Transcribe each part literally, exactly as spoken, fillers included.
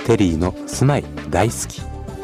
テリーの住まい大好き。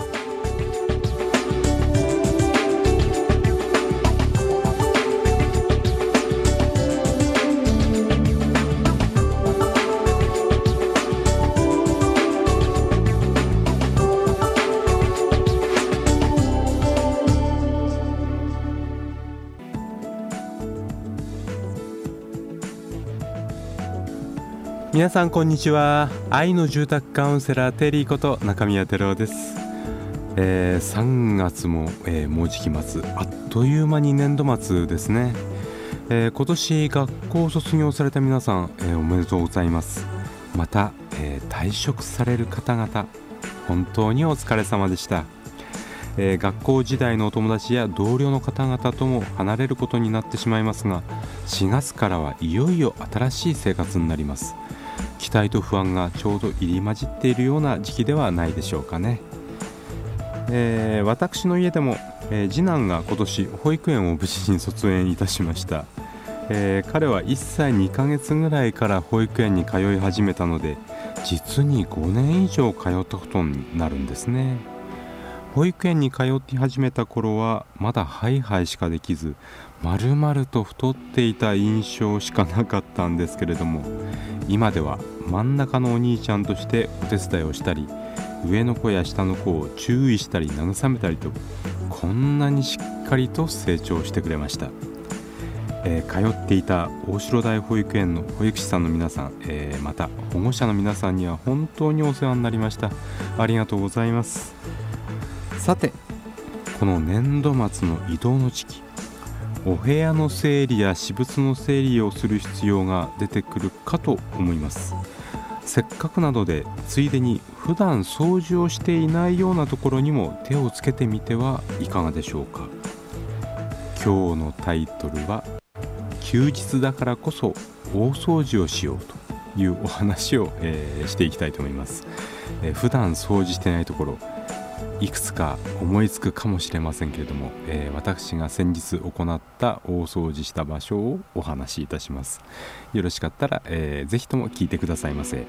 皆さんこんにちは。愛の住宅カウンセラーテリーこと中宮照夫です。えー、さんがつも、えー、もうじき末、あっという間に年度末ですね。えー、今年学校を卒業された皆さん、えー、おめでとうございます。また、えー、退職される方々、本当にお疲れ様でした。えー、学校時代のお友達や同僚の方々とも離れることになってしまいますが、しがつからはいよいよ新しい生活になります。期待と不安がちょうど入り混じっているような時期ではないでしょうかね。えー、私の家でも、えー、次男が今年保育園を無事に卒園いたしました。えー、彼はいっさいにかげつぐらいから保育園に通い始めたので、実にごねん以上通ったことになるんですね。保育園に通って始めた頃はまだハイハイしかできず、丸々と太っていた印象しかなかったんですけれども、今では真ん中のお兄ちゃんとしてお手伝いをしたり、上の子や下の子を注意したり慰めたりと、こんなにしっかりと成長してくれました。えー、通っていた大城台保育園の保育士さんの皆さん、えー、また保護者の皆さんには本当にお世話になりました。ありがとうございます。さて、この年度末の移動の時期、お部屋の整理や私物の整理をする必要が出てくるかと思います。せっかくなので、ついでに普段掃除をしていないようなところにも手をつけてみてはいかがでしょうか。今日のタイトルは、休日だからこそ大掃除をしようというお話を、えー、していきたいと思います。えー、普段掃除してないところ、いくつか思いつくかもしれませんけれども、えー、私が先日行った大掃除した場所をお話しいたします。よろしかったら、えー、ぜひとも聞いてくださいませ。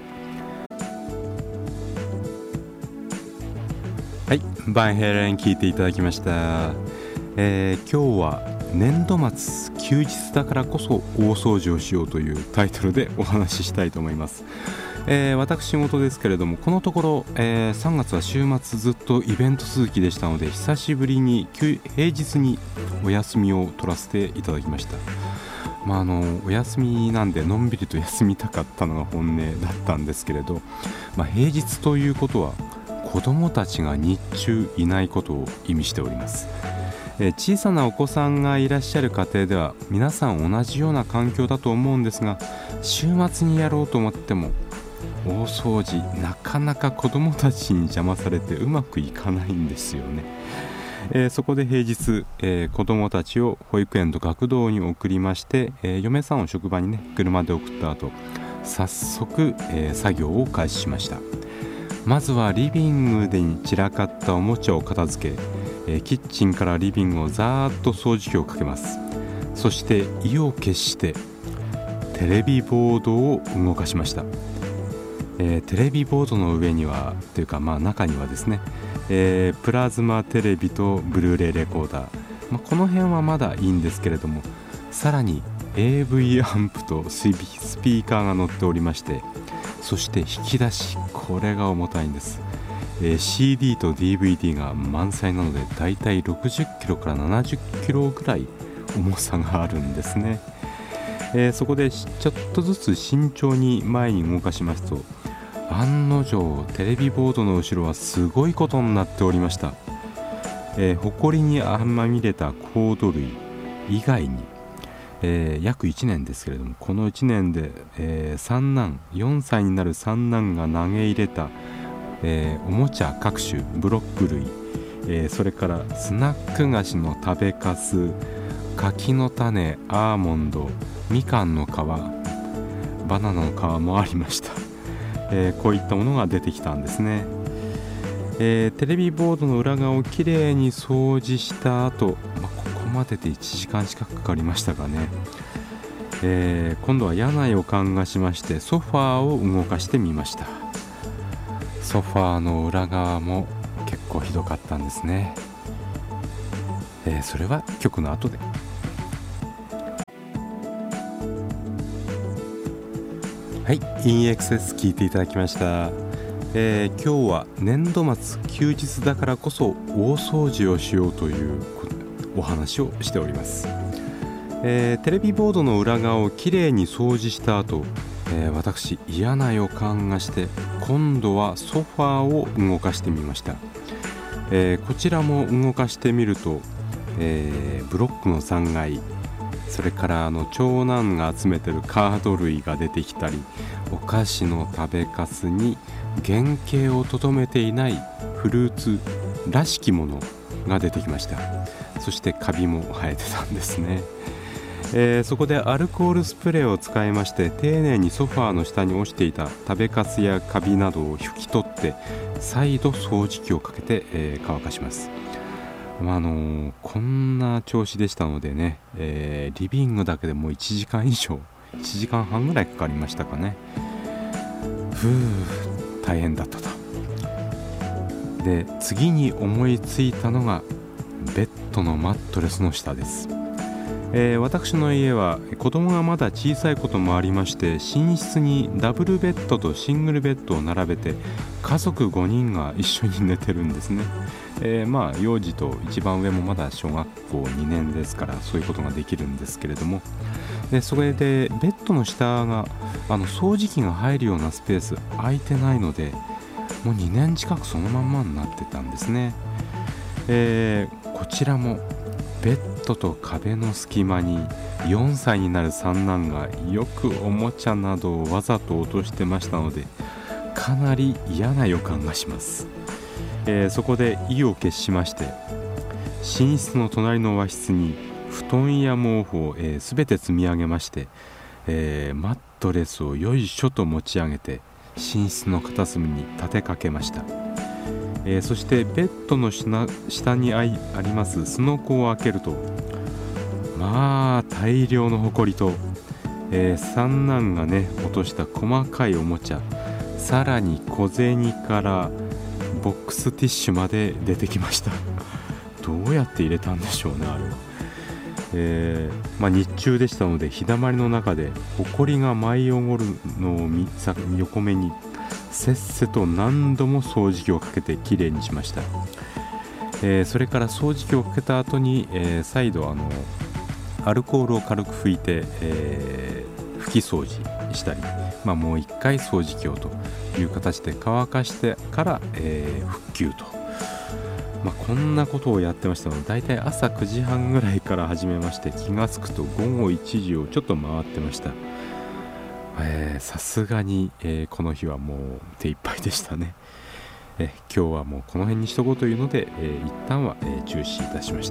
はい、バンヘイレン聞いていただきました。えー、今日は年度末休日だからこそ大掃除をしようというタイトルでお話ししたいと思います。えー、私事ですけれども、このところ、えー、さんがつは週末ずっとイベント続きでしたので、久しぶりに平日にお休みを取らせていただきました。まあ、あのお休みなんでのんびりと休みたかったのが本音だったんですけれど、まあ、平日ということは子どもたちが日中いないことを意味しております。えー、小さなお子さんがいらっしゃる家庭では皆さん同じような環境だと思うんですが、週末にやろうと思っても大掃除、なかなか子どもたちに邪魔されてうまくいかないんですよね。えー、そこで平日、えー、子どもたちを保育園と学童に送りまして、えー、嫁さんを職場にね車で送った後、早速、えー、作業を開始しました。まずはリビングで散らかったおもちゃを片付け、えー、キッチンからリビングをざーっと掃除機をかけます。そして意を決してテレビボードを動かしました。えー、テレビボードの上にはというか、まあ、中にはですね、えー、プラズマテレビとブルーレイレコーダー、まあ、この辺はまだいいんですけれども、さらに エーブイ アンプとスピーカーが載っておりまして、そして引き出し、これが重たいんです。えー、シーディー と ディーブイディー が満載なので、だいたいろくじゅっキロからななじゅっキロぐらい重さがあるんですね。えー、そこでちょっとずつ慎重に前に動かしますと、案の定テレビボードの後ろはすごいことになっておりました。えー、埃にまみれたコード類以外に、えー、約いちねんですけれども、このいちねんで、えー、三男よんさいになる三男が投げ入れた、えー、おもちゃ各種ブロック類、えー、それからスナック菓子の食べかす、柿の種、アーモンド、みかんの皮、バナナの皮もありました。えー、こういったものが出てきたんですね。えー、テレビボードの裏側をきれいに掃除した後、まあ、ここまででいちじかん近くかかりましたかね。えー、今度は嫌な予感がしまして、ソファーを動かしてみました。 ソファーの裏側も結構ひどかったんですね。えー、それは曲の後で。はい、インエクセス聞いていただきました。えー、今日は年度末休日だからこそ大掃除をしようというお話をしております。えー、テレビボードの裏側をきれいに掃除した後、えー、私嫌な予感がして今度はソファーを動かしてみました。えー、こちらも動かしてみると、えー、ブロックの残骸、それからあの長男が集めてるカード類が出てきたり、お菓子の食べかすに原型をとどめていないフルーツらしきものが出てきました。そしてカビも生えてたんですね。えー、そこでアルコールスプレーを使いまして丁寧にソファーの下に落ちていた食べかすやカビなどを拭き取って再度掃除機をかけて、えー、乾かします。まああのー、こんな調子でしたのでね、えー、リビングだけでもういちじかん以上いちじかんはんぐらいかかりましたかね。ふう大変だったと。で次に思いついたのがベッドのマットレスの下です。えー、私の家は子供がまだ小さいこともありまして、寝室にダブルベッドとシングルベッドを並べて家族ごにんが一緒に寝てるんですね。えー、まあ幼児と一番上もまだ小学校にねんですからそういうことができるんですけれども、でそれでベッドの下があの掃除機が入るようなスペース空いてないので、もうにねん近くそのまんまになってたんですね。えー、こちらもベッドと壁の隙間によんさいになる三男がよくおもちゃなどをわざと落としてましたので、かなり嫌な予感がします。えー、そこで意を決しまして、寝室の隣の和室に布団や毛布を、えー、全て積み上げまして、えー、マットレスをよいしょと持ち上げて寝室の片隅に立てかけました。えー、そしてベッドの下にありますすのこを開けると、まあ大量のほこりと、えー、三男がね落とした細かいおもちゃ、さらに小銭からボックスティッシュまで出てきました。どうやって入れたんでしょうねあれは。えーまあ、日中でしたので日だまりの中でほこりが舞い上るのを見横目にせっせと何度も掃除機をかけてきれいにしました。えー、それから掃除機をかけた後に、えー、再度あのアルコールを軽く拭いて、えー、拭き掃除したり、まあ、もう一回掃除機をという形で乾かしてから、えー、復旧と、まあ、こんなことをやってましたので、だいたい朝くじはんぐらいから始めまして、気がつくと午後いちじをちょっと回ってました。さすがに、えー、この日はもう手一杯でしたね。えー、今日はもうこの辺にしとこうというので、えー、一旦は、えー、中止いたしました。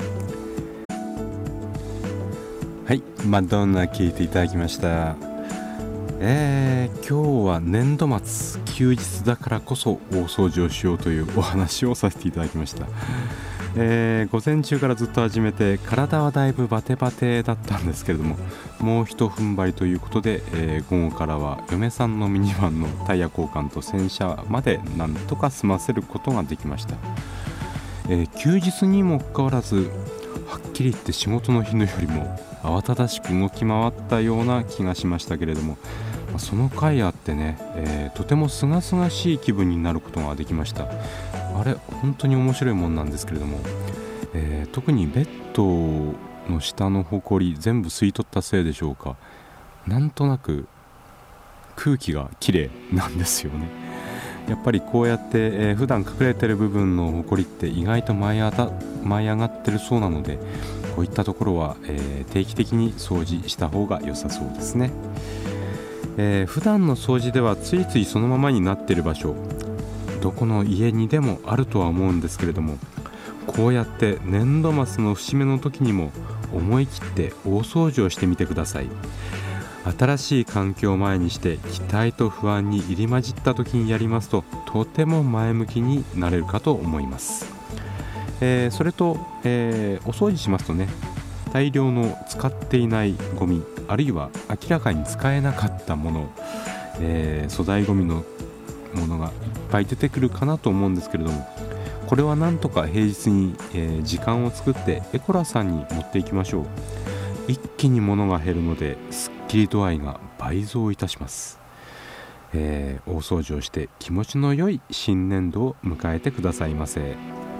はい、マドンナ聞いていただきました。えー、今日は年度末休日だからこそ大掃除をしようというお話をさせていただきました。えー、午前中からずっと始めて体はだいぶバテバテだったんですけれども、もうひと踏ん張りということで、えー、午後からは嫁さんのミニバンのタイヤ交換と洗車までなんとか済ませることができました。えー、休日にもかかわらずはっきり言って仕事の日のよりも慌ただしく動き回ったような気がしましたけれども、その回あってね、えー、とてもすがすがしい気分になることができました。あれ本当に面白いもんなんですけれども、えー、特にベッドの下のほこり全部吸い取ったせいでしょうか、なんとなく空気がきれいなんですよね。やっぱりこうやって、えー、普段隠れてる部分のほこりって意外と舞いあた舞い上がってるそうなので、こういったところは、えー、定期的に掃除した方が良さそうですね。えー、普段の掃除ではついついそのままになっている場所、どこの家にでもあるとは思うんですけれども、こうやって年度末の節目の時にも思い切って大掃除をしてみてください。新しい環境を前にして期待と不安に入り混じった時にやりますと、とても前向きになれるかと思います。えー、それと、えー、お掃除しますとね、大量の使っていないゴミ、あるいは明らかに使えなかったもの、えー、粗大ゴミのものがいっぱい出てくるかなと思うんですけれども、これはなんとか平日に、えー時間を作ってエコラさんに持っていきましょう。一気に物が減るので、すっきり度合いが倍増いたします。えー大掃除をして気持ちの良い新年度を迎えてくださいませ。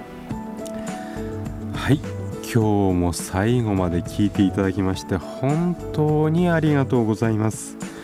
はい、今日も最後まで聞いていただきまして本当にありがとうございます。